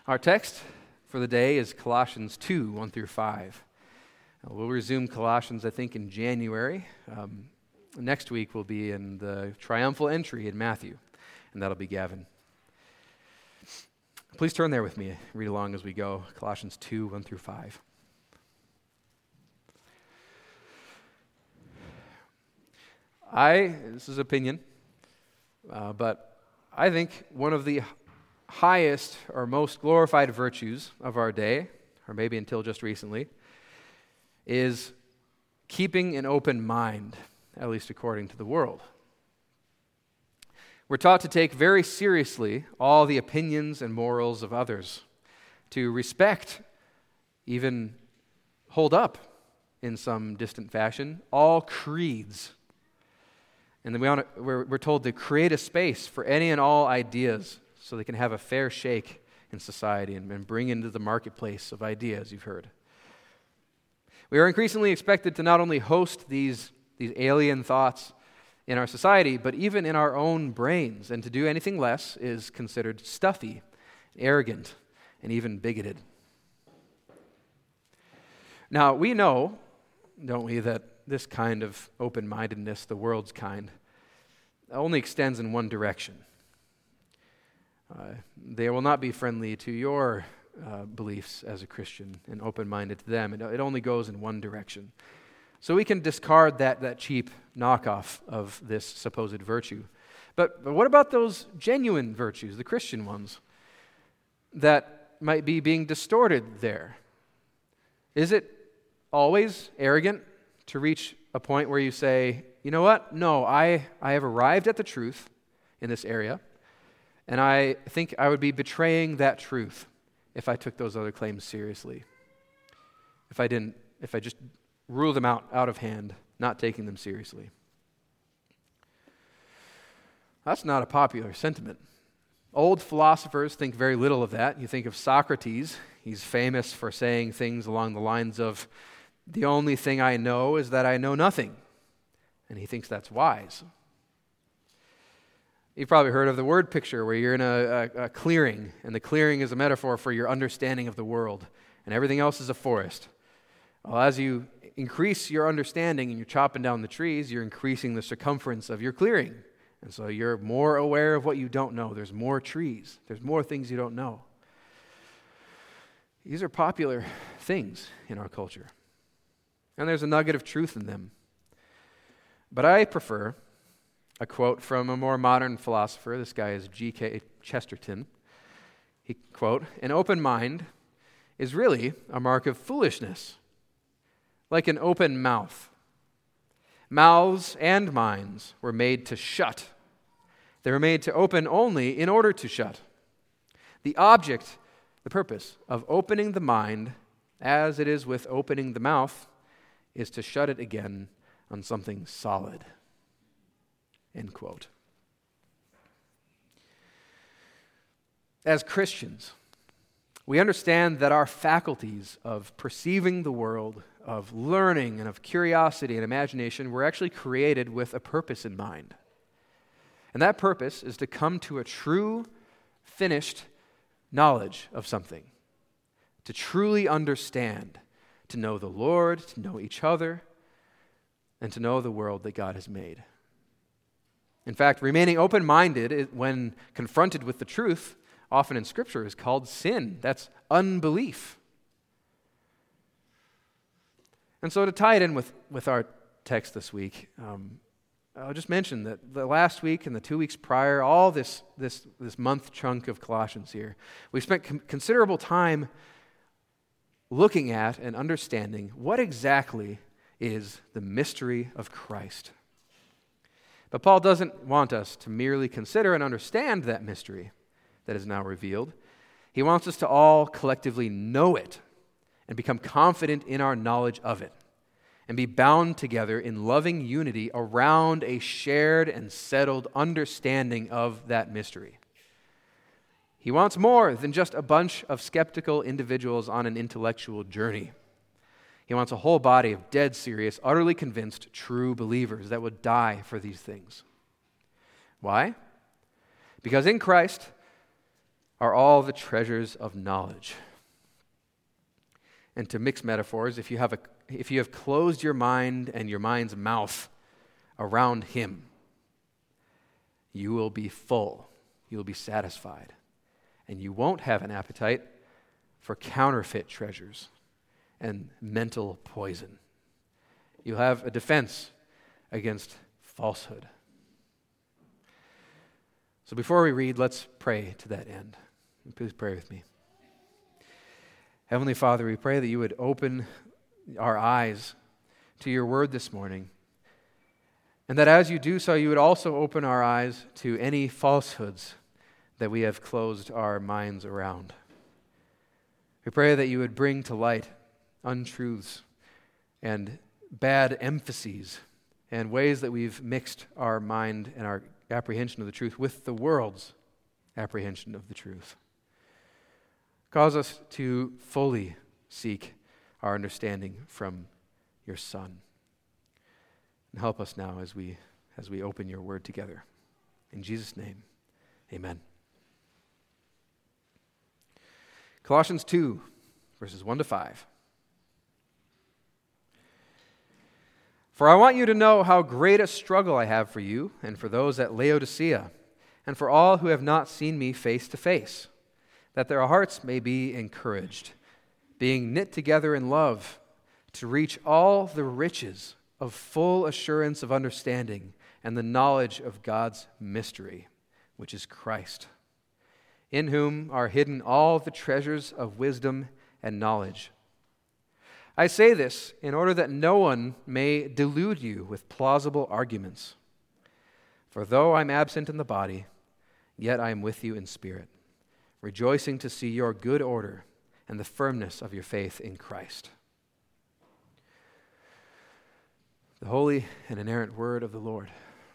Our text for the day is Colossians 2, 1 through 5. We'll resume Colossians, I think, in January. Next week we'll be in the triumphal entry in Matthew, and that'll be Gavin. Please turn there with me. Read along as we go. Colossians 2, 1 through 5. This is opinion, but I think one of the highest or most glorified virtues of our day, or maybe until just recently, is keeping an open mind, at least according to the world. We're taught to take very seriously all the opinions and morals of others, to respect, even hold up in some distant fashion, all creeds. And then we're told to create a space for any and all ideas so they can have a fair shake in society and bring into the marketplace of ideas, you've heard. We are increasingly expected to not only host these alien thoughts in our society, but even in our own brains, and to do anything less is considered stuffy, arrogant, and even bigoted. Now, we know, don't we, that this kind of open-mindedness, the world's kind, only extends in one direction. They will not be friendly to your beliefs as a Christian and open-minded to them. It only goes in one direction. So we can discard that cheap knockoff of this supposed virtue. But what about those genuine virtues, the Christian ones, that might be being distorted there? Is it always arrogant to reach a point where you say, you know what? No, I have arrived at the truth in this area, and I think I would be betraying that truth if I took those other claims seriously. If I just rule them out of hand, not taking them seriously. That's not a popular sentiment. Old philosophers think very little of that. You think of Socrates. He's famous for saying things along the lines of, the only thing I know is that I know nothing. And he thinks that's wise. You've probably heard of the word picture where you're in a clearing, and the clearing is a metaphor for your understanding of the world, and everything else is a forest. Well, as you increase your understanding and you're chopping down the trees, you're increasing the circumference of your clearing. And so you're more aware of what you don't know. There's more trees. There's more things you don't know. These are popular things in our culture. And there's a nugget of truth in them. But I prefer a quote from a more modern philosopher. This guy is G.K. Chesterton. He, quote, "An open mind is really a mark of foolishness, like an open mouth. Mouths and minds were made to shut. They were made to open only in order to shut. The object, the purpose of opening the mind, as it is with opening the mouth, is to shut it again on something solid." End quote. As Christians, we understand that our faculties of perceiving the world, of learning, and of curiosity and imagination were actually created with a purpose in mind. And that purpose is to come to a true, finished knowledge of something, to truly understand, to know the Lord, to know each other, and to know the world that God has made. In fact, remaining open-minded when confronted with the truth, often in Scripture, is called sin. That's unbelief. And so to tie it in with our text this week, I'll just mention that the last week and the 2 weeks prior, all this month chunk of Colossians here, we spent considerable time looking at and understanding what exactly is the mystery of Christ. But Paul doesn't want us to merely consider and understand that mystery that is now revealed. He wants us to all collectively know it and become confident in our knowledge of it and be bound together in loving unity around a shared and settled understanding of that mystery. He wants more than just a bunch of skeptical individuals on an intellectual journey. He wants a whole body of dead serious, utterly convinced, true believers that would die for these things. Why? Because in Christ, are all the treasures of knowledge. And to mix metaphors, if you have closed your mind and your mind's mouth around him, you will be full, you will be satisfied, and you won't have an appetite for counterfeit treasures and mental poison. You'll have a defense against falsehood. So before we read, let's pray to that end. Please pray with me. Heavenly Father, we pray that you would open our eyes to your word this morning, and that as you do so, you would also open our eyes to any falsehoods that we have closed our minds around. We pray that you would bring to light untruths and bad emphases and ways that we've mixed our mind and our apprehension of the truth with the world's apprehension of the truth. Cause us to fully seek our understanding from your Son. And help us now as we open your word together. In Jesus' name, amen. Colossians 2, verses 1 to 5. For I want you to know how great a struggle I have for you and for those at Laodicea, and for all who have not seen me face to face, that their hearts may be encouraged, being knit together in love, to reach all the riches of full assurance of understanding and the knowledge of God's mystery, which is Christ, in whom are hidden all the treasures of wisdom and knowledge. I say this in order that no one may delude you with plausible arguments. For though I'm absent in the body, yet I am with you in spirit, rejoicing to see your good order and the firmness of your faith in Christ. The holy and inerrant word of the Lord.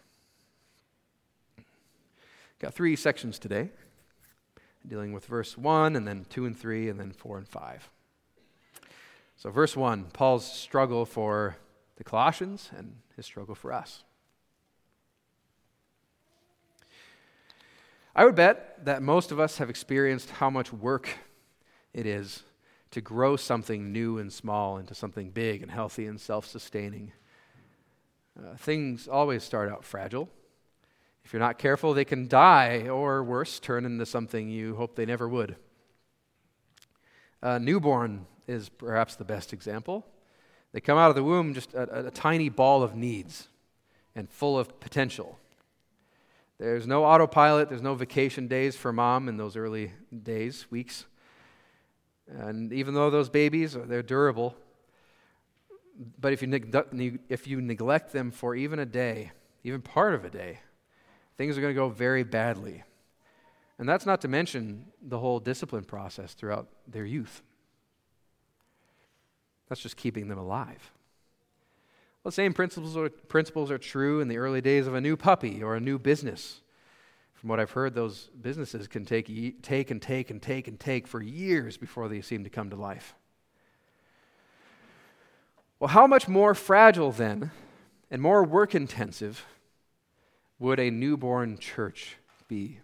Got 3 sections today, dealing with verse 1 and then 2 and 3 and then 4 and 5. So verse 1, Paul's struggle for the Colossians and his struggle for us. I would bet that most of us have experienced how much work it is to grow something new and small into something big and healthy and self-sustaining. Things always start out fragile. If you're not careful, they can die or worse, turn into something you hope they never would. Newborn is perhaps the best example. They come out of the womb just a tiny ball of needs and full of potential. There's no autopilot, there's no vacation days for mom in those early days, weeks. And even though those babies, they're durable, but if you neglect them for even a day, even part of a day, things are going to go very badly. And that's not to mention the whole discipline process throughout their youth. That's just keeping them alive. Well, the same principles are true in the early days of a new puppy or a new business. From what I've heard, those businesses can take for years before they seem to come to life. Well, how much more fragile then and more work-intensive would a newborn church be?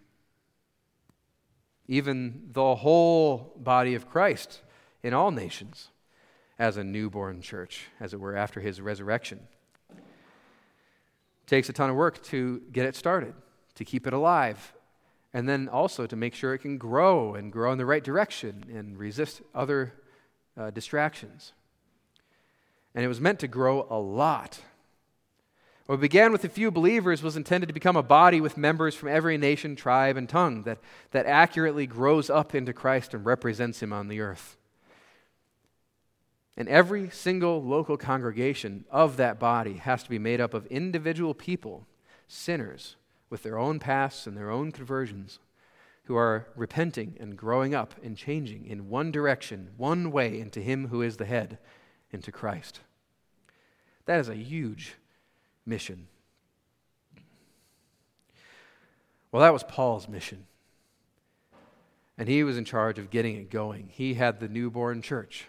Even the whole body of Christ in all nations as a newborn church, as it were, after his resurrection. It takes a ton of work to get it started, to keep it alive, and then also to make sure it can grow and grow in the right direction and resist other distractions. And it was meant to grow a lot. What began with a few believers was intended to become a body with members from every nation, tribe, and tongue that accurately grows up into Christ and represents him on the earth. And every single local congregation of that body has to be made up of individual people, sinners, with their own pasts and their own conversions, who are repenting and growing up and changing in one direction, one way into him who is the head, into Christ. That is a huge mission. Well, that was Paul's mission. And he was in charge of getting it going. He had the newborn church.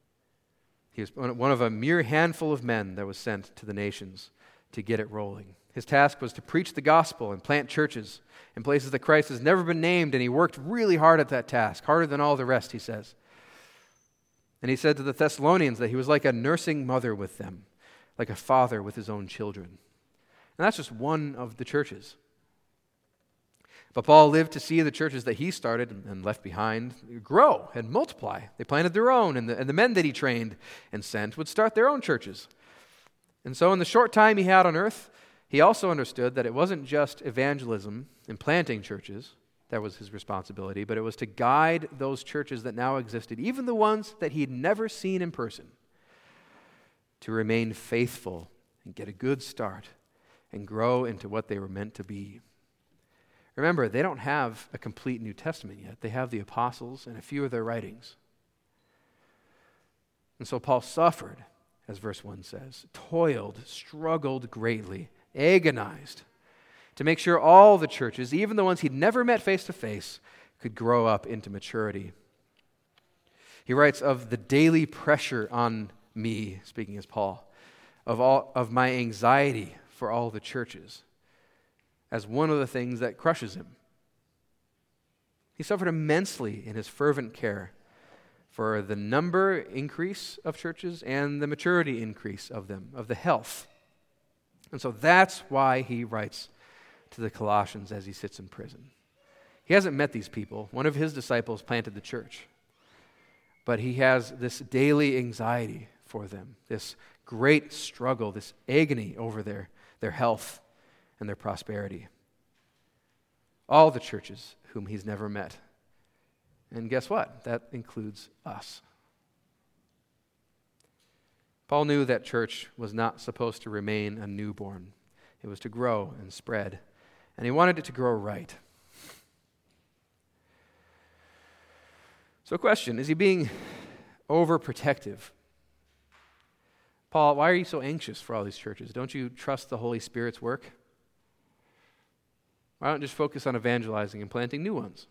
He was one of a mere handful of men that was sent to the nations to get it rolling. His task was to preach the gospel and plant churches in places that Christ has never been named, and he worked really hard at that task, harder than all the rest, he says. And he said to the Thessalonians that he was like a nursing mother with them, like a father with his own children. And that's just one of the churches. But Paul lived to see the churches that he started and left behind grow and multiply. They planted their own, and the men that he trained and sent would start their own churches. And so in the short time he had on earth, he also understood that it wasn't just evangelism and planting churches that was his responsibility, but it was to guide those churches that now existed, even the ones that he'd never seen in person, to remain faithful and get a good start and grow into what they were meant to be. Remember, they don't have a complete New Testament yet. They have the apostles and a few of their writings. And so Paul suffered, as verse 1 says, toiled, struggled greatly, agonized, to make sure all the churches, even the ones he'd never met face to face, could grow up into maturity. He writes of the daily pressure on me, speaking as Paul, of my anxiety for all the churches, as one of the things that crushes him. He suffered immensely in his fervent care for the number increase of churches and the maturity increase of them, of the health. And so that's why he writes to the Colossians as he sits in prison. He hasn't met these people. One of his disciples planted the church. But he has this daily anxiety for them, this great struggle, this agony over their health and their prosperity. All the churches whom he's never met. And guess what? That includes us. Paul knew that church was not supposed to remain a newborn. It was to grow and spread. And he wanted it to grow right. So question, is he being overprotective? Paul, why are you so anxious for all these churches? Don't you trust the Holy Spirit's work? Why don't you just focus on evangelizing and planting new ones?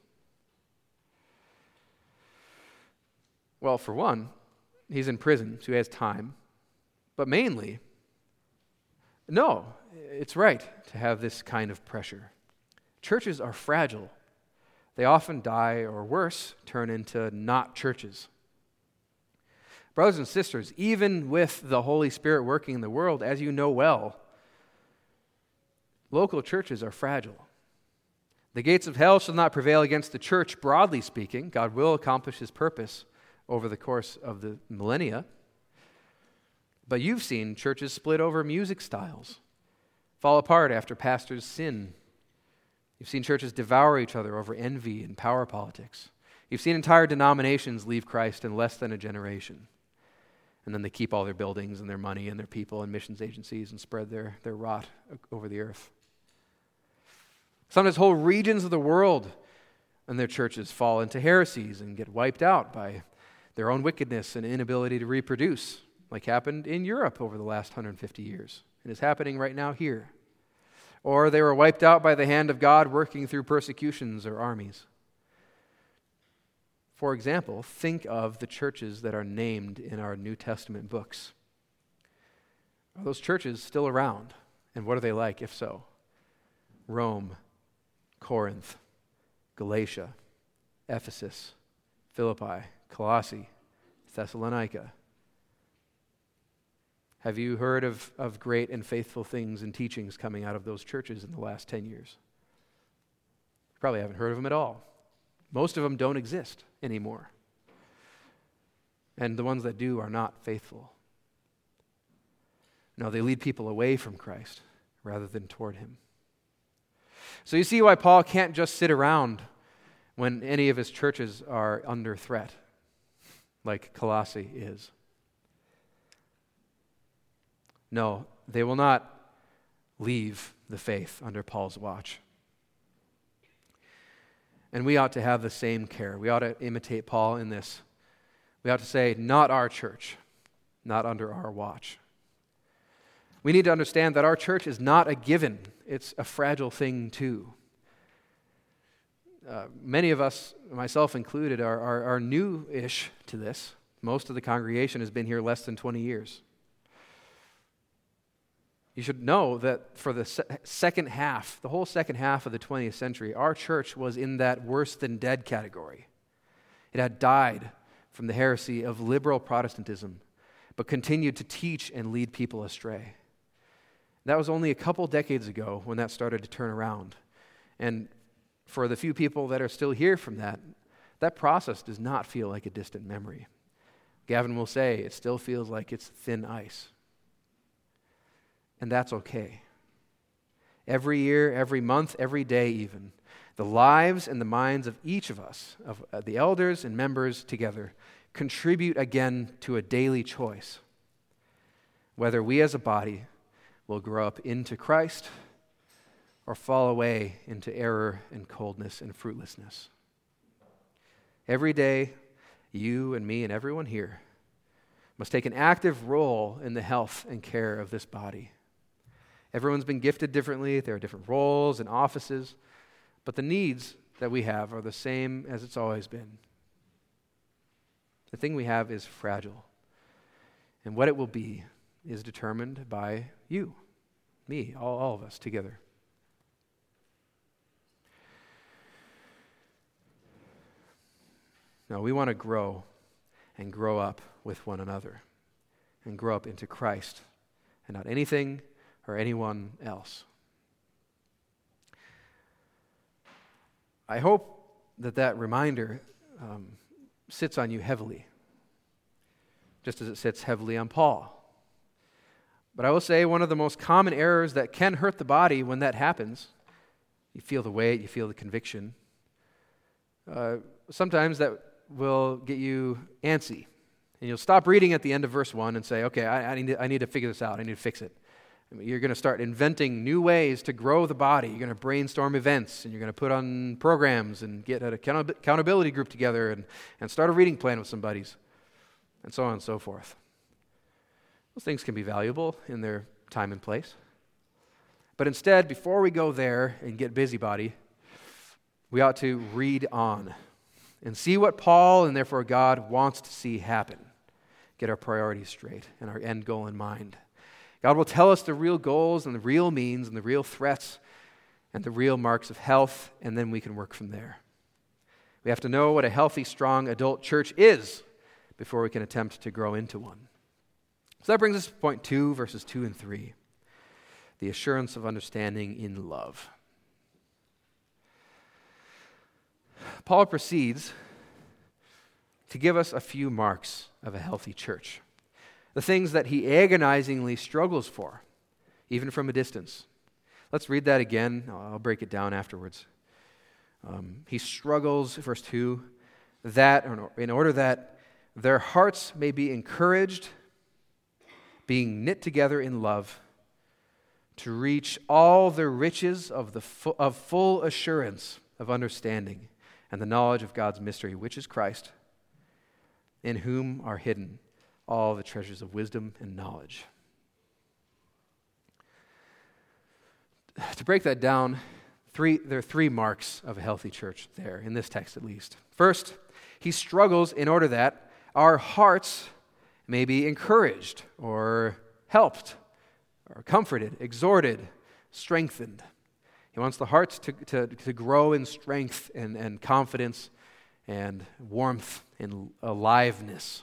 Well, for one, he's in prison, so he has time. But mainly, no, it's right to have this kind of pressure. Churches are fragile. They often die, or worse, turn into not churches. Brothers and sisters, even with the Holy Spirit working in the world, as you know well, local churches are fragile. The gates of hell shall not prevail against the church, broadly speaking. God will accomplish his purpose over the course of the millennia. But you've seen churches split over music styles, fall apart after pastors sin. You've seen churches devour each other over envy and power politics. You've seen entire denominations leave Christ in less than a generation. And then they keep all their buildings and their money and their people and missions agencies and spread their rot over the earth. Sometimes whole regions of the world and their churches fall into heresies and get wiped out by their own wickedness and inability to reproduce, like happened in Europe over the last 150 years. And is happening right now here. Or they were wiped out by the hand of God working through persecutions or armies. For example, think of the churches that are named in our New Testament books. Are those churches still around? And what are they like, if so? Rome, Corinth, Galatia, Ephesus, Philippi, Colossae, Thessalonica. Have you heard of great and faithful things and teachings coming out of those churches in the last 10 years? You probably haven't heard of them at all. Most of them don't exist anymore. And the ones that do are not faithful. No, they lead people away from Christ rather than toward him. So you see why Paul can't just sit around when any of his churches are under threat, like Colossae is. No, they will not leave the faith under Paul's watch. And we ought to have the same care. We ought to imitate Paul in this. We ought to say, not our church, not under our watch. We need to understand that our church is not a given. It's a fragile thing too. Many of us, myself included, are new-ish to this. Most of the congregation has been here less than 20 years. you should know that for the second half, the whole second half of the 20th century, our church was in that worse than dead category. It had died from the heresy of liberal Protestantism, but continued to teach and lead people astray. That was only a couple decades ago when that started to turn around. And for the few people that are still here from that process does not feel like a distant memory. Gavin will say it still feels like it's thin ice. And that's okay. Every year, every month, every day even, the lives and the minds of each of us, of the elders and members together, contribute again to a daily choice, whether we as a body will grow up into Christ or fall away into error and coldness and fruitlessness. Every day, you and me and everyone here must take an active role in the health and care of this body. Everyone's been gifted differently. There are different roles and offices, but the needs that we have are the same as it's always been. The thing we have is fragile, and what it will be is determined by you, me, all of us together. No, we want to grow and grow up with one another and grow up into Christ and not anything or anyone else. I hope that reminder sits on you heavily, just as it sits heavily on Paul. But I will say one of the most common errors that can hurt the body when that happens, you feel the weight, you feel the conviction, sometimes that will get you antsy. And you'll stop reading at the end of verse 1 and say, okay, I need to figure this out. I need to fix it. I mean, you're going to start inventing new ways to grow the body. You're going to brainstorm events, and you're going to put on programs and get an accountability group together and start a reading plan with some buddies, and so on and so forth. Those things can be valuable in their time and place. But instead, before we go there and get busybody, we ought to read on and see what Paul and therefore God wants to see happen. Get our priorities straight and our end goal in mind. God will tell us the real goals and the real means and the real threats and the real marks of health, and then we can work from there. We have to know what a healthy, strong adult church is before we can attempt to grow into one. So that brings us to point 2, verses 2 and 3. The assurance of understanding in love. Paul proceeds to give us a few marks of a healthy church. The things that he agonizingly struggles for, even from a distance. Let's read that again. I'll break it down afterwards. He struggles, verse 2, that in order that their hearts may be encouraged, being knit together in love, to reach all the riches of full assurance of understanding and the knowledge of God's mystery, which is Christ, in whom are hidden all the treasures of wisdom and knowledge. To break that down, there are 3 marks of a healthy church there, in this text at least. First, he struggles in order that our hearts may be encouraged or helped or comforted, exhorted, strengthened. He wants the hearts to grow in strength and confidence and warmth and aliveness.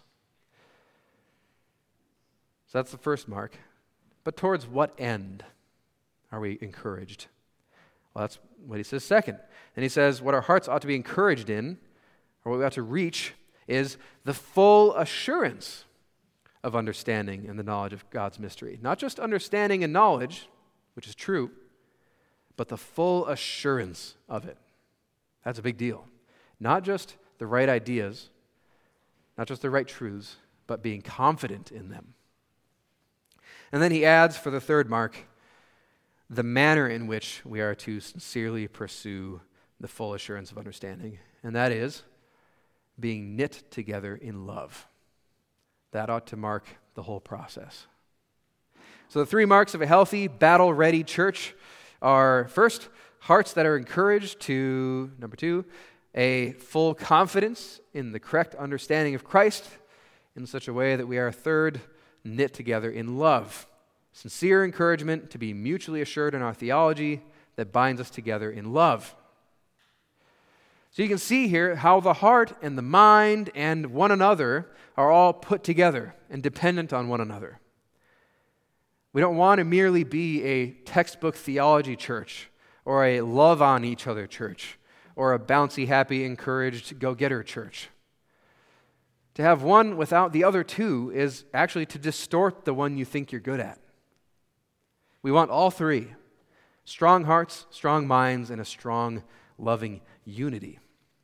So that's the first mark. But towards what end are we encouraged? Well, that's what he says second. And he says what our hearts ought to be encouraged in, or what we ought to reach, is the full assurance of understanding and the knowledge of God's mystery. Not just understanding and knowledge, which is true, but the full assurance of it. That's a big deal. Not just the right ideas, not just the right truths, but being confident in them. And then he adds for the third mark, the manner in which we are to sincerely pursue the full assurance of understanding, and that is being knit together in love. That ought to mark the whole process. So the 3 marks of a healthy, battle-ready church are, first, hearts that are encouraged to, number 2, a full confidence in the correct understanding of Christ in such a way that we are, third, knit together in love. sincere encouragement to be mutually assured in our theology that binds us together in love. So you can see here how the heart and the mind and one another are all put together and dependent on one another. We don't want to merely be a textbook theology church or a love on each other church or a bouncy, happy, encouraged, go-getter church. To have one without the other two is actually to distort the one you think you're good at. We want all three: strong hearts, strong minds, and a strong, loving unity.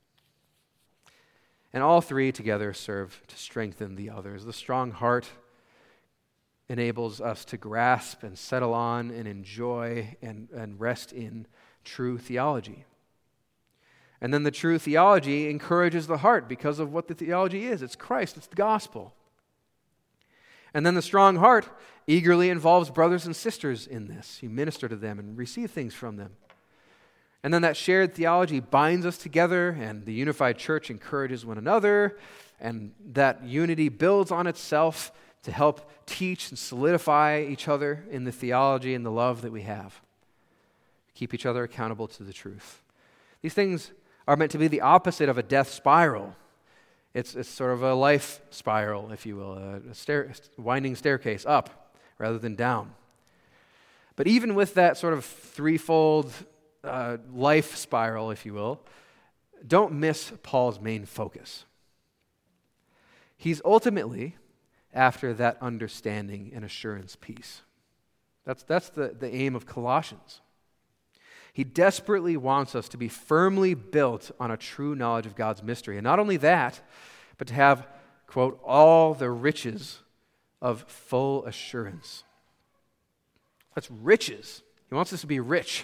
And all three together serve to strengthen the others. The strong heart enables us to grasp and settle on and enjoy and rest in true theology. And then the true theology encourages the heart because of what the theology is. It's Christ, it's the gospel. And then the strong heart eagerly involves brothers and sisters in this. You minister to them and receive things from them. And then that shared theology binds us together, and the unified church encourages one another, and that unity builds on itself to help teach and solidify each other in the theology and the love that we have. Keep each other accountable to the truth. These things are meant to be the opposite of a death spiral. It's sort of a life spiral, if you will, a winding staircase up rather than down. But even with that sort of threefold life spiral, if you will, don't miss Paul's main focus. He's ultimately after that understanding and assurance piece. That's the aim of Colossians. He desperately wants us to be firmly built on a true knowledge of God's mystery. And not only that, but to have, quote, all the riches of full assurance. That's riches. He wants us to be rich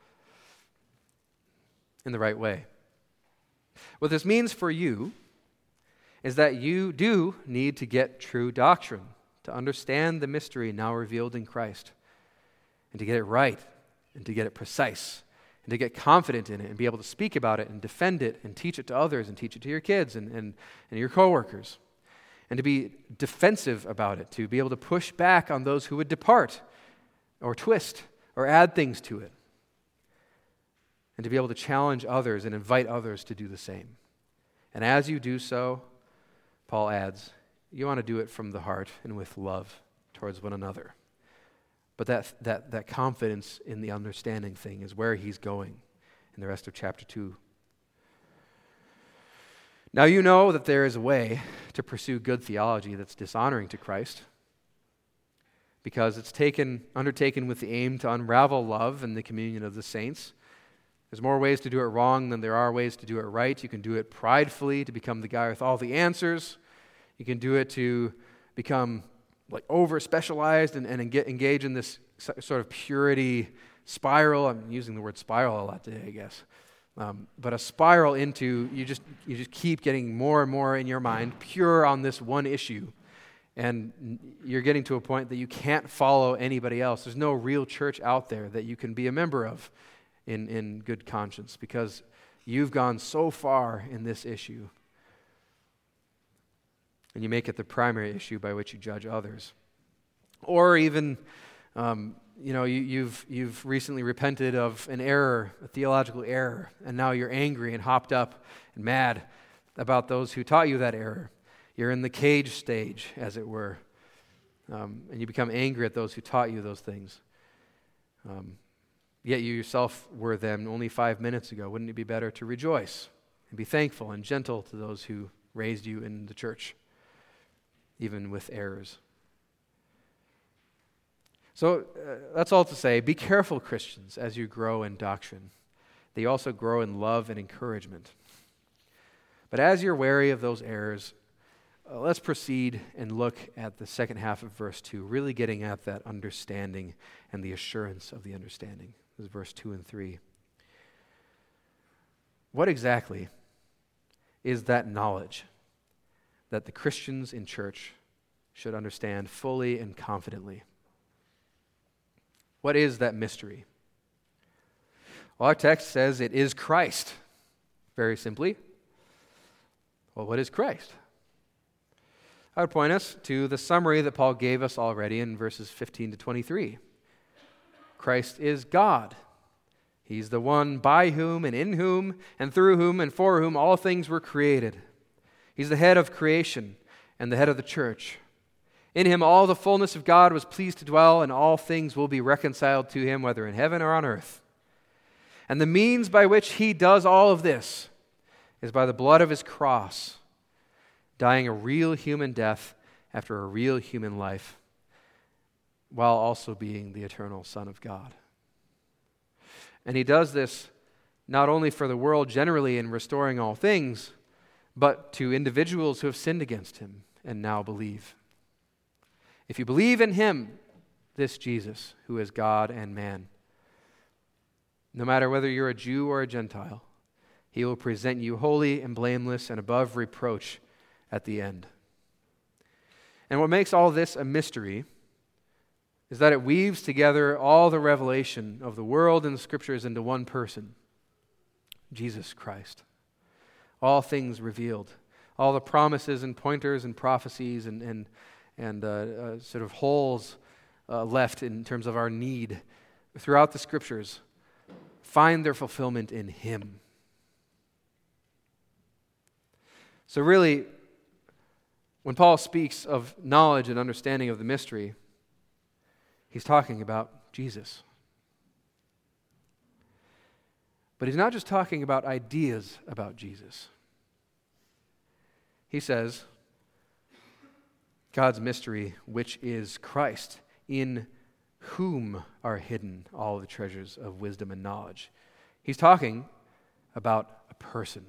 in the right way. What this means for you is that you do need to get true doctrine, to understand the mystery now revealed in Christ, and to get it right, and to get it precise, and to get confident in it, and be able to speak about it, and defend it, and teach it to others, and teach it to your kids, and your coworkers, and to be defensive about it, to be able to push back on those who would depart, or twist, or add things to it, and to be able to challenge others and invite others to do the same. And as you do so, Paul adds, you want to do it from the heart and with love towards one another. But that confidence in the understanding thing is where he's going in the rest of chapter 2. Now you know that there is a way to pursue good theology that's dishonoring to Christ, because it's undertaken with the aim to unravel love and the communion of the saints. There's more ways to do it wrong than there are ways to do it right. You can do it pridefully to become the guy with all the answers. You can do it to become like over-specialized and engage in this sort of purity spiral. I'm using the word spiral a lot today, I guess. But a spiral into, you just keep getting more and more in your mind pure on this one issue. And you're getting to a point that you can't follow anybody else. There's no real church out there that you can be a member of in good conscience, because you've gone so far in this issue. And you make it the primary issue by which you judge others. Or even, you've recently repented of an error, a theological error, and now you're angry and hopped up and mad about those who taught you that error. You're in the cage stage, as it were, and you become angry at those who taught you those things. Yet you yourself were them only 5 minutes ago. Wouldn't it be better to rejoice and be thankful and gentle to those who raised you in the church, even with errors? So that's all to say, be careful, Christians, as you grow in doctrine. They also grow in love and encouragement. But as you're wary of those errors, let's proceed and look at the second half of verse 2, really getting at that understanding and the assurance of the understanding. This is verse 2 and 3. What exactly is that knowledge that the Christians in church should understand fully and confidently? What is that mystery? Well, our text says it is Christ. Very simply. Well, what is Christ? I would point us to the summary that Paul gave us already in verses 15 to 23. Christ is God. He's the one by whom and in whom and through whom and for whom all things were created. He's the head of creation and the head of the church. In him all the fullness of God was pleased to dwell, and all things will be reconciled to him, whether in heaven or on earth. And the means by which he does all of this is by the blood of his cross, dying a real human death after a real human life, while also being the eternal Son of God. And he does this not only for the world generally in restoring all things, but to individuals who have sinned against him and now believe. If you believe in him, this Jesus, who is God and man, no matter whether you're a Jew or a Gentile, he will present you holy and blameless and above reproach at the end. And what makes all this a mystery is that it weaves together all the revelation of the world and the Scriptures into one person, Jesus Christ. All things revealed, all the promises and pointers and prophecies and sort of holes left in terms of our need throughout the Scriptures find their fulfillment in him. So really, when Paul speaks of knowledge and understanding of the mystery, he's talking about Jesus. But he's not just talking about ideas about Jesus. He says, God's mystery, which is Christ, in whom are hidden all the treasures of wisdom and knowledge. He's talking about a person.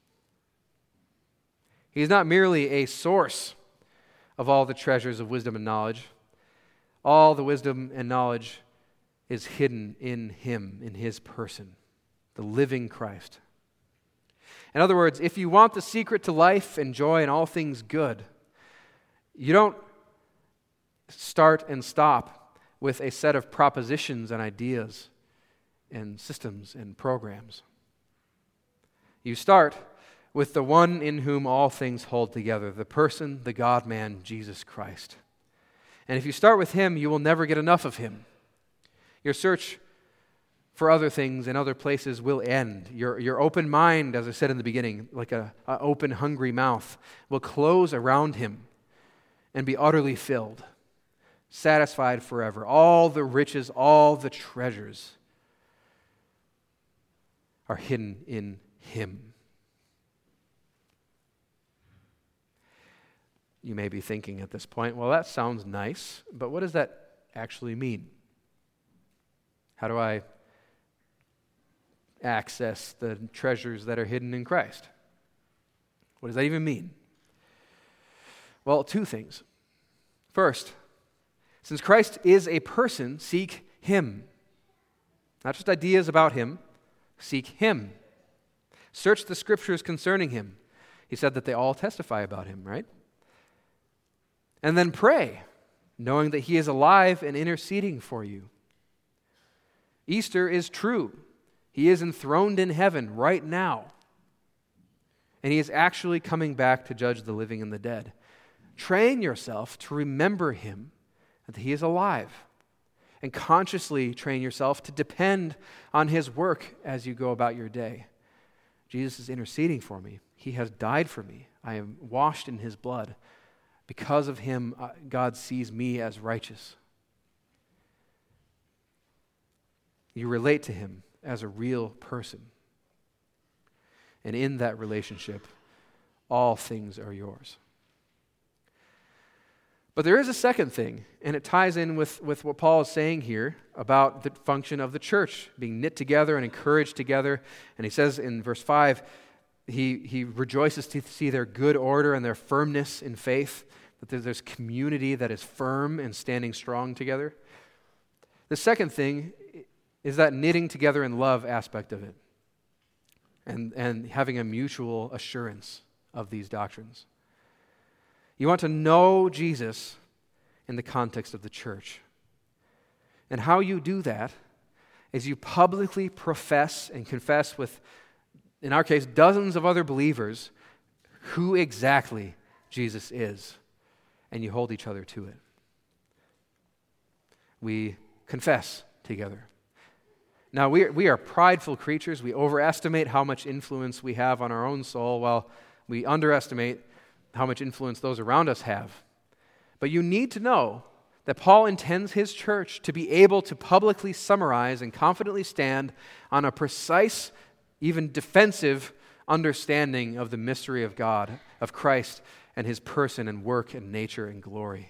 He's not merely a source of all the treasures of wisdom and knowledge. All the wisdom and knowledge is hidden in him, in his person, the living Christ. In other words, if you want the secret to life and joy and all things good, you don't start and stop with a set of propositions and ideas and systems and programs. You start with the one in whom all things hold together, the person, the God-man, Jesus Christ. And if you start with him, you will never get enough of him. Your search for other things and other places will end. Your open mind, as I said in the beginning, like an open, hungry mouth, will close around him and be utterly filled, satisfied forever. All the riches, all the treasures are hidden in him. You may be thinking at this point, well, that sounds nice, but what does that actually mean? How do I access the treasures that are hidden in Christ? What does that even mean? Well, two things. First, since Christ is a person, seek him. Not just ideas about him, seek him. Search the Scriptures concerning him. He said that they all testify about him, right? And then pray, knowing that he is alive and interceding for you. Easter is true. He is enthroned in heaven right now. And he is actually coming back to judge the living and the dead. Train yourself to remember him, that he is alive. And consciously train yourself to depend on his work as you go about your day. Jesus is interceding for me. He has died for me. I am washed in his blood. Because of him, God sees me as righteous. You relate to him as a real person. And in that relationship, all things are yours. But there is a second thing, and it ties in with what Paul is saying here about the function of the church, being knit together and encouraged together. And he says in verse 5, he rejoices to see their good order and their firmness in faith, that there's community that is firm and standing strong together. The second thing is that knitting together in love aspect of it, and having a mutual assurance of these doctrines. You want to know Jesus in the context of the church. And how you do that is you publicly profess and confess with, in our case, dozens of other believers who exactly Jesus is. and you hold each other to it. We confess together. Now, we are prideful creatures. We overestimate how much influence we have on our own soul, while we underestimate how much influence those around us have. But you need to know that Paul intends his church to be able to publicly summarize and confidently stand on a precise, even defensive understanding of the mystery of God, of Christ, and his person and work and nature and glory.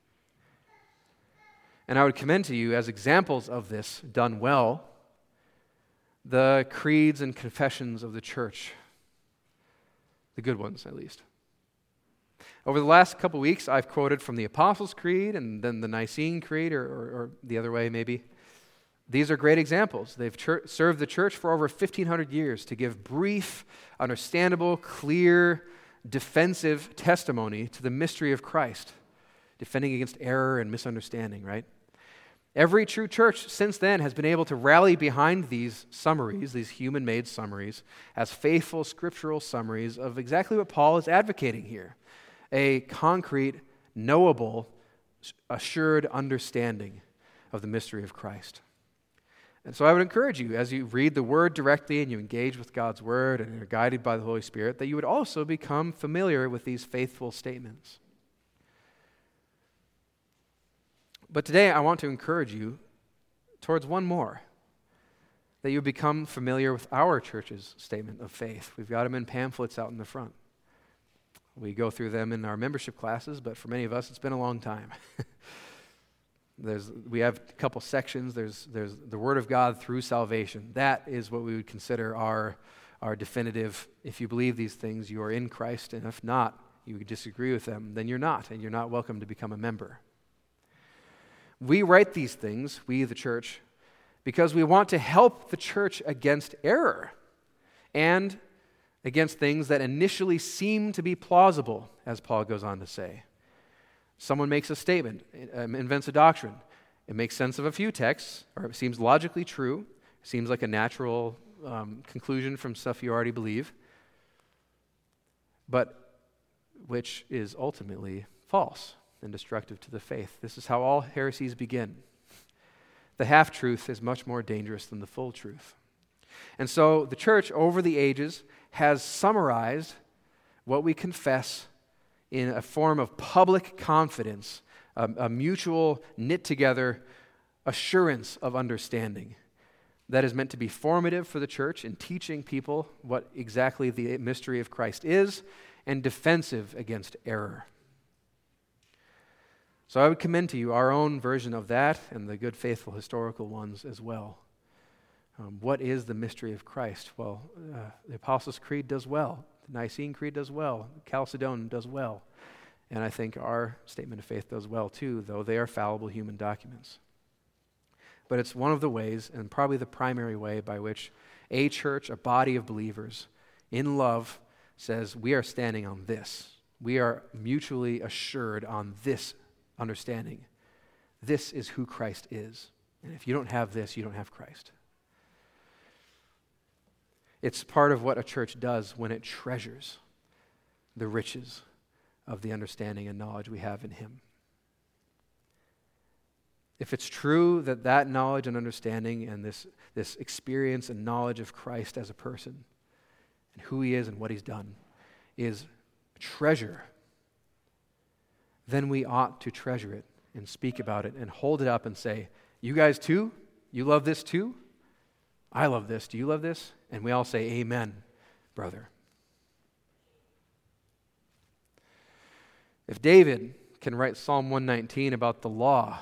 And I would commend to you, as examples of this done well, the creeds and confessions of the church, the good ones at least. Over the last couple weeks, I've quoted from the Apostles' Creed and then the Nicene Creed, or the other way maybe. These are great examples. They've served the church for over 1,500 years to give brief, understandable, clear, defensive testimony to the mystery of Christ, defending against error and misunderstanding, right? Every true church since then has been able to rally behind these summaries, these human-made summaries, as faithful scriptural summaries of exactly what Paul is advocating here. A concrete, knowable, assured understanding of the mystery of Christ. And so I would encourage you, as you read the Word directly and you engage with God's Word and are guided by the Holy Spirit, that you would also become familiar with these faithful statements. But today I want to encourage you towards one more, that you become familiar with our church's statement of faith. We've got them in pamphlets out in the front. We go through them in our membership classes, but for many of us, it's been a long time. We have a couple sections. There's the Word of God through salvation. That is what we would consider our definitive. If you believe these things, you are in Christ, and if not, you disagree with them, then you're not, and you're not welcome to become a member. We write these things, we the church, because we want to help the church against error and against things that initially seem to be plausible, as Paul goes on to say. Someone makes a statement, invents a doctrine. It makes sense of a few texts, or it seems logically true, seems like a natural conclusion from stuff you already believe, but which is ultimately false and destructive to the faith. This is how all heresies begin. The half-truth is much more dangerous than the full truth. And so the church over the ages has summarized what we confess in a form of public confidence, a mutual knit-together assurance of understanding that is meant to be formative for the church in teaching people what exactly the mystery of Christ is and defensive against error. So I would commend to you our own version of that and the good, faithful, historical ones as well. What is the mystery of Christ? Well, the Apostles' Creed does well. The Nicene Creed does well. Chalcedon does well. And I think our statement of faith does well too, though they are fallible human documents. But it's one of the ways, and probably the primary way, by which a church, a body of believers, in love, says, we are standing on this. We are mutually assured on this understanding. This is who Christ is. And if you don't have this, you don't have Christ. It's part of what a church does when it treasures the riches of the understanding and knowledge we have in Him. If it's true that that knowledge and understanding and this experience and knowledge of Christ as a person and who He is and what He's done is treasure, then we ought to treasure it and speak about it and hold it up and say, you guys too? You love this too? I love this. Do you love this? And we all say, amen, brother. If David can write Psalm 119 about the law,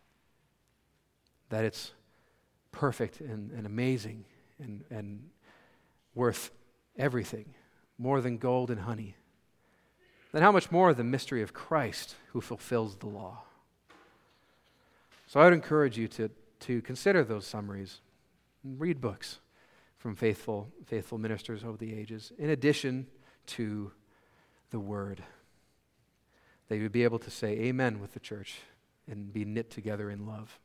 that it's perfect and amazing and worth everything, more than gold and honey, then how much more the mystery of Christ who fulfills the law? So I would encourage you to consider those summaries. Read books from faithful ministers over the ages, in addition to the Word, that you would be able to say amen with the church and be knit together in love.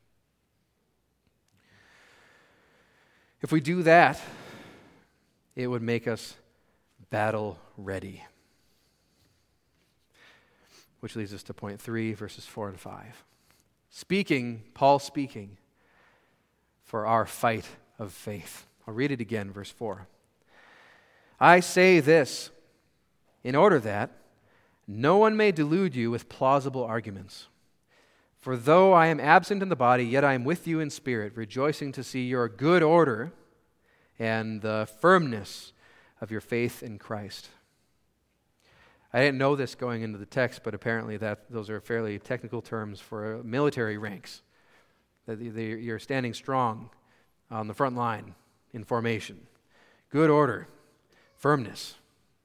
If we do that, it would make us battle ready. which leads us to point 3, verses 4 and 5. Paul speaking for our fight of faith. I'll read it again, verse 4. I say this in order that no one may delude you with plausible arguments. For though I am absent in the body, yet I am with you in spirit, rejoicing to see your good order and the firmness of your faith in Christ. I didn't know this going into the text, but apparently those are fairly technical terms for military ranks. That you're standing strong on the front line in formation. Good order, firmness.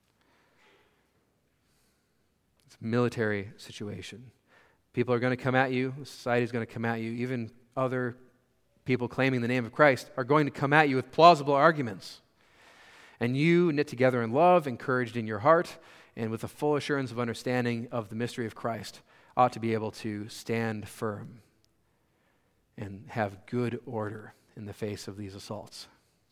It's a military situation. People are going to come at you. Society is going to come at you. Even other people claiming the name of Christ are going to come at you with plausible arguments. And you, knit together in love, encouraged in your heart, and with a full assurance of understanding of the mystery of Christ, ought to be able to stand firm and have good order in the face of these assaults.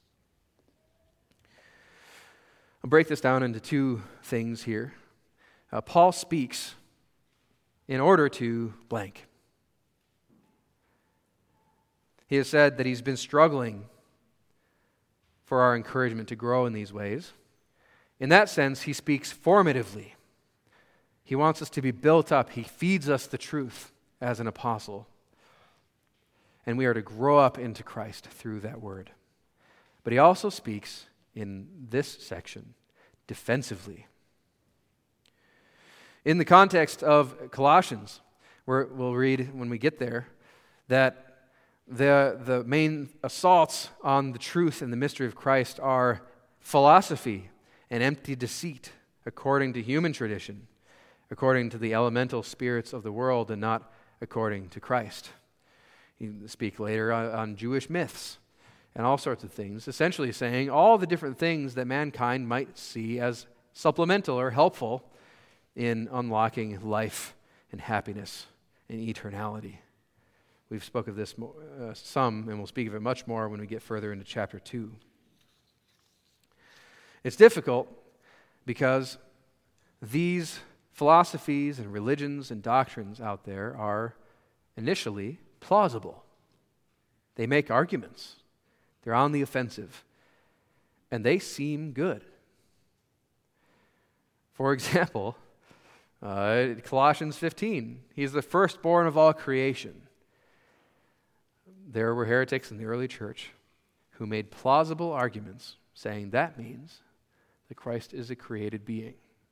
I'll break this down into two things here. Paul speaks in order to blank. He has said that he's been struggling for our encouragement to grow in these ways. In that sense, he speaks formatively. He wants us to be built up. He feeds us the truth as an apostle. And we are to grow up into Christ through that word. But he also speaks in this section defensively. In the context of Colossians, we'll read when we get there that the main assaults on the truth and the mystery of Christ are philosophy and empty deceit, according to human tradition, according to the elemental spirits of the world, and not according to Christ. You speak later on Jewish myths and all sorts of things, essentially saying all the different things that mankind might see as supplemental or helpful in unlocking life and happiness and eternality. We've spoken of this some, and we'll speak of it much more when we get further into chapter 2. It's difficult because these philosophies and religions and doctrines out there are initially plausible. They make arguments. They're on the offensive. And they seem good. For example, Colossians 15, he's the firstborn of all creation. There were heretics in the early church who made plausible arguments saying that means that Christ is a created being.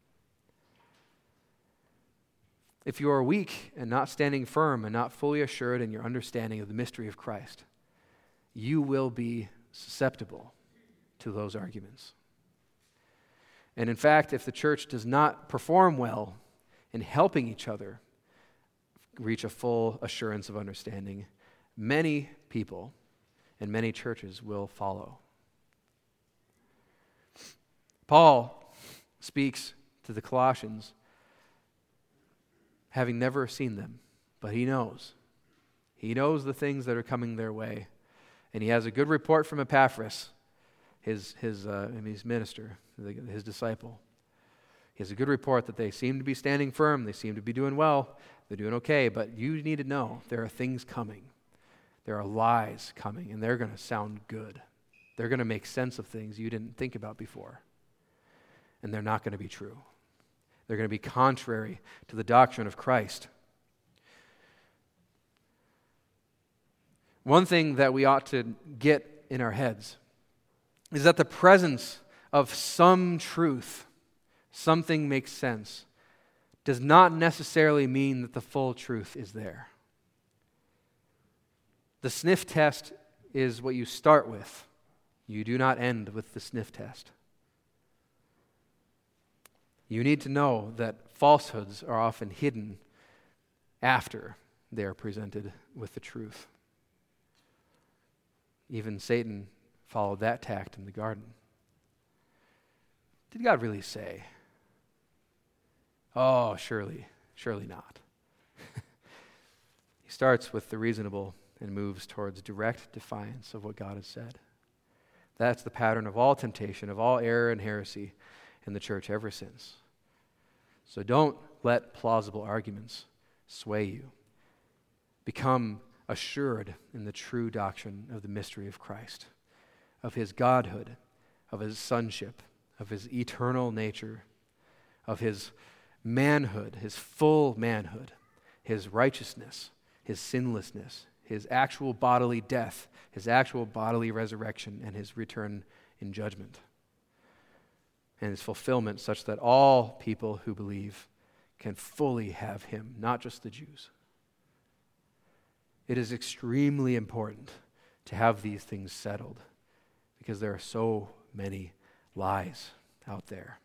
If you are weak and not standing firm and not fully assured in your understanding of the mystery of Christ, you will be susceptible to those arguments. And in fact, if the church does not perform well in helping each other reach a full assurance of understanding, many people and many churches will follow. Paul speaks to the Colossians having never seen them, but he knows. He knows the things that are coming their way. And he has a good report from Epaphras, his minister, his disciple. He has a good report that they seem to be standing firm, they seem to be doing well, they're doing okay, but you need to know there are things coming. There are lies coming, and they're going to sound good. They're going to make sense of things you didn't think about before. And they're not going to be true. They're going to be contrary to the doctrine of Christ. One thing that we ought to get in our heads is that the presence of some truth, something makes sense, does not necessarily mean that the full truth is there. The sniff test is what you start with. You do not end with the sniff test. You need to know that falsehoods are often hidden after they are presented with the truth. Even Satan followed that tact in the garden. Did God really say? Oh, surely not. He starts with the reasonable and moves towards direct defiance of what God has said. That's the pattern of all temptation, of all error and heresy in the church ever since. So don't let plausible arguments sway you. Become assured in the true doctrine of the mystery of Christ, of his godhood, of his sonship, of his eternal nature, of his manhood, his full manhood, his righteousness, his sinlessness, his actual bodily death, his actual bodily resurrection, and his return in judgment, and his fulfillment such that all people who believe can fully have him, not just the Jews. It is extremely important to have these things settled because there are so many lies out there.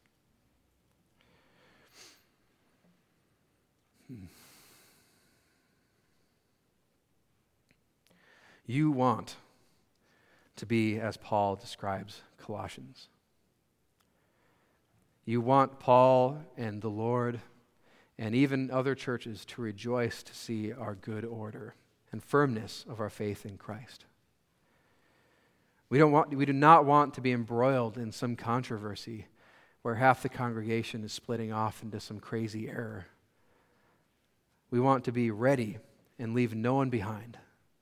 You want to be as Paul describes Colossians. You want Paul and the Lord and even other churches to rejoice to see our good order and firmness of our faith in Christ. We do not want to be embroiled in some controversy where half the congregation is splitting off into some crazy error. We want to be ready and leave no one behind.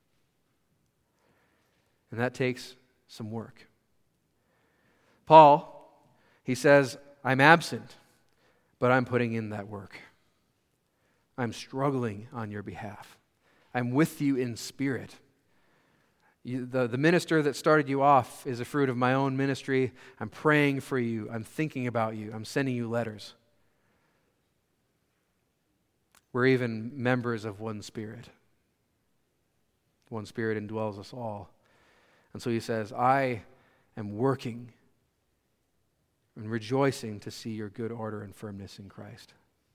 And that takes some work. Paul, he says, I'm absent, but I'm putting in that work. I'm struggling on your behalf. I'm with you in spirit. The minister that started you off is a fruit of my own ministry. I'm praying for you. I'm thinking about you. I'm sending you letters. We're even members of one spirit. One spirit indwells us all. And so he says, I am working and rejoicing to see your good order and firmness in Christ.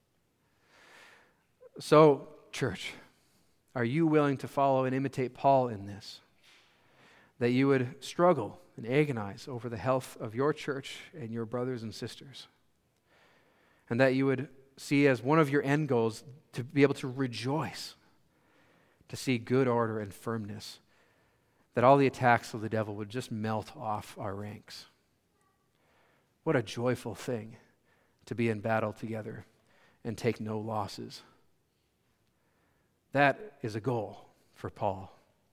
So, church, are you willing to follow and imitate Paul in this? That you would struggle and agonize over the health of your church and your brothers and sisters. And that you would see as one of your end goals to be able to rejoice, to see good order and firmness, that all the attacks of the devil would just melt off our ranks. What a joyful thing to be in battle together and take no losses. That is a goal for Paul.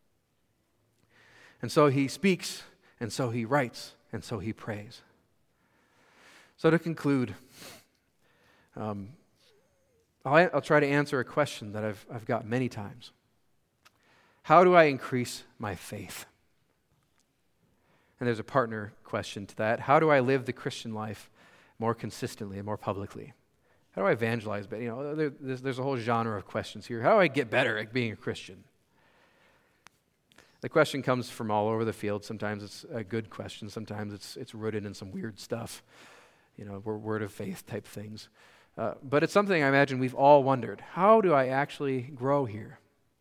And so he speaks, and so he writes, and so he prays. So to conclude, I'll try to answer a question that I've got many times. How do I increase my faith? And there's a partner question to that. How do I live the Christian life more consistently and more publicly? How do I evangelize? But there's a whole genre of questions here. How do I get better at being a Christian? The question comes from all over the field. Sometimes it's a good question. Sometimes it's rooted in some weird stuff, word of faith type things. But it's something I imagine we've all wondered. How do I actually grow here?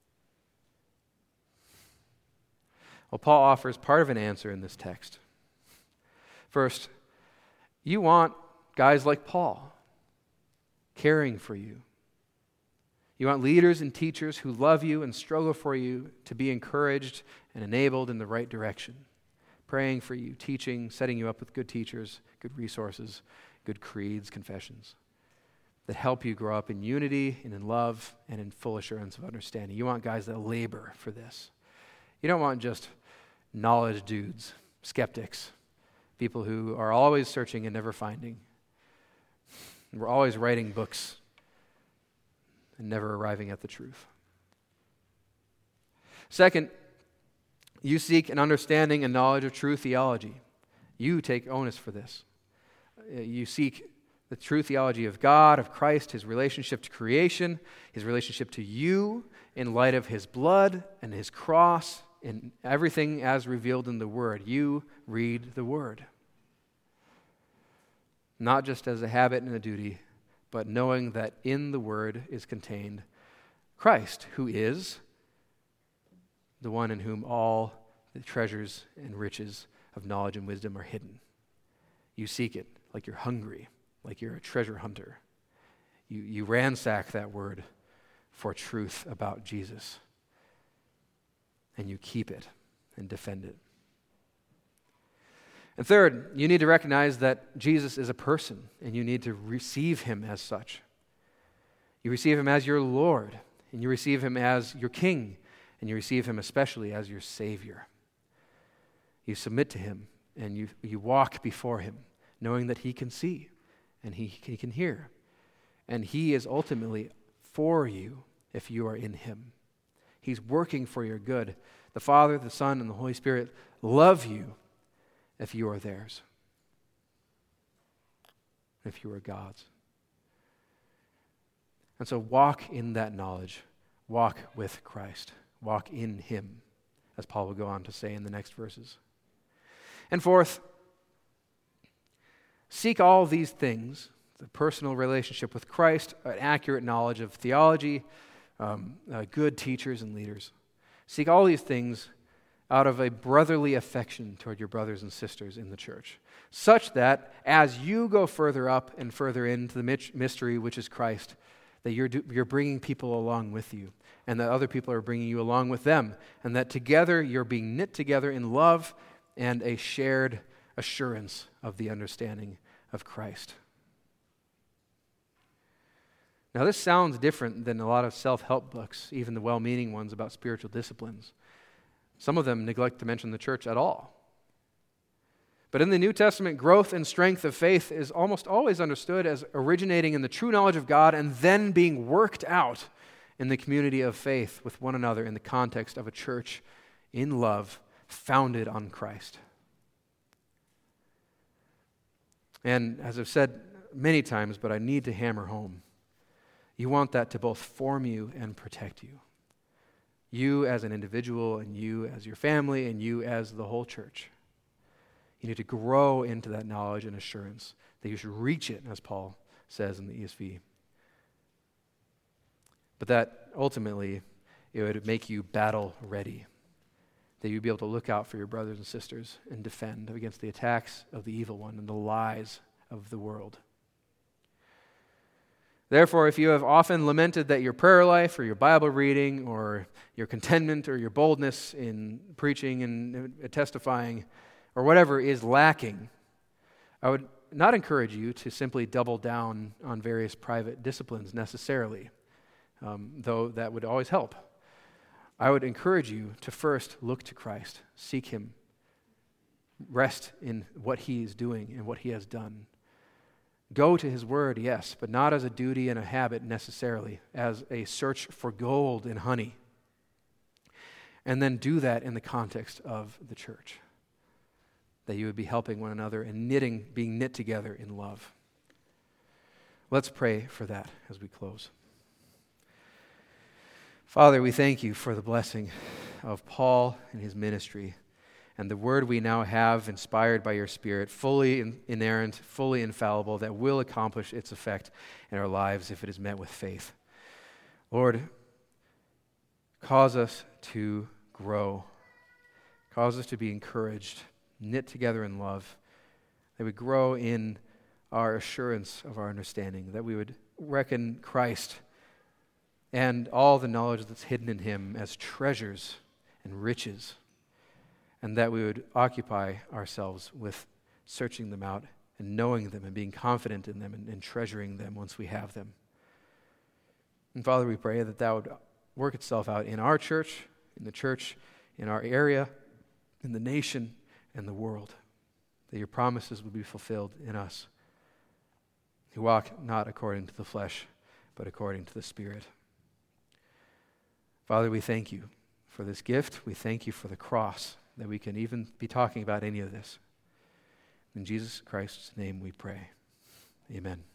Well, Paul offers part of an answer in this text. First, you want guys like Paul caring for you. You want leaders and teachers who love you and struggle for you to be encouraged and enabled in the right direction, praying for you, teaching, setting you up with good teachers, good resources, good creeds, confessions that help you grow up in unity and in love and in full assurance of understanding. You want guys that labor for this. You don't want just knowledge dudes, skeptics, people who are always searching and never finding. We're always writing books and never arriving at the truth. Second, you seek an understanding and knowledge of true theology. You take onus for this. You seek the true theology of God, of Christ, his relationship to creation, his relationship to you in light of his blood and his cross, and everything as revealed in the Word. You read the Word. Not just as a habit and a duty, but knowing that in the Word is contained Christ, who is the one in whom all the treasures and riches of knowledge and wisdom are hidden. You seek it like you're hungry, like you're a treasure hunter. You ransack that Word for truth about Jesus. And you keep it and defend it. And third, you need to recognize that Jesus is a person, and you need to receive him as such. You receive him as your Lord, and you receive him as your King, and you receive him especially as your Savior. You submit to him, and you walk before him, knowing that he can see, and he can hear, and he is ultimately for you if you are in him. He's working for your good. The Father, the Son, and the Holy Spirit love you if you are theirs, if you are God's. And so walk in that knowledge. Walk with Christ. Walk in him, as Paul will go on to say in the next verses. And fourth, seek all these things, the personal relationship with Christ, an accurate knowledge of theology, good teachers and leaders. Seek all these things out of a brotherly affection toward your brothers and sisters in the church, such that as you go further up and further into the mystery which is Christ, that you're bringing people along with you, and that other people are bringing you along with them, and that together you're being knit together in love and a shared assurance of the understanding of Christ. Now, this sounds different than a lot of self-help books, even the well-meaning ones about spiritual disciplines. Some of them neglect to mention the church at all. But in the New Testament, growth and strength of faith is almost always understood as originating in the true knowledge of God and then being worked out in the community of faith with one another in the context of a church in love founded on Christ. And as I've said many times, but I need to hammer home, you want that to both form you and protect you. You as an individual, and you as your family, and you as the whole church. You need to grow into that knowledge and assurance that you should reach it, as Paul says in the ESV. But that ultimately, it would make you battle ready, that you'd be able to look out for your brothers and sisters and defend against the attacks of the evil one and the lies of the world. Therefore, if you have often lamented that your prayer life or your Bible reading or your contentment or your boldness in preaching and testifying or whatever is lacking, I would not encourage you to simply double down on various private disciplines necessarily, though that would always help. I would encourage you to first look to Christ, seek him, rest in what he is doing and what he has done. Go to his word, yes, but not as a duty and a habit necessarily, as a search for gold and honey. And then do that in the context of the church, that you would be helping one another and being knit together in love. Let's pray for that as we close. Father, we thank you for the blessing of Paul and his ministry, and the word we now have, inspired by your Spirit, fully inerrant, fully infallible, that will accomplish its effect in our lives if it is met with faith. Lord, cause us to grow. Cause us to be encouraged, knit together in love, that we grow in our assurance of our understanding, that we would reckon Christ and all the knowledge that's hidden in him as treasures and riches, and that we would occupy ourselves with searching them out and knowing them and being confident in them and treasuring them once we have them. And Father, we pray that that would work itself out in our church, in the church, in our area, in the nation, and the world, that your promises would be fulfilled in us who walk not according to the flesh, but according to the Spirit. Father, we thank you for this gift. We thank you for the cross, that we can even be talking about any of this. In Jesus Christ's name we pray. Amen.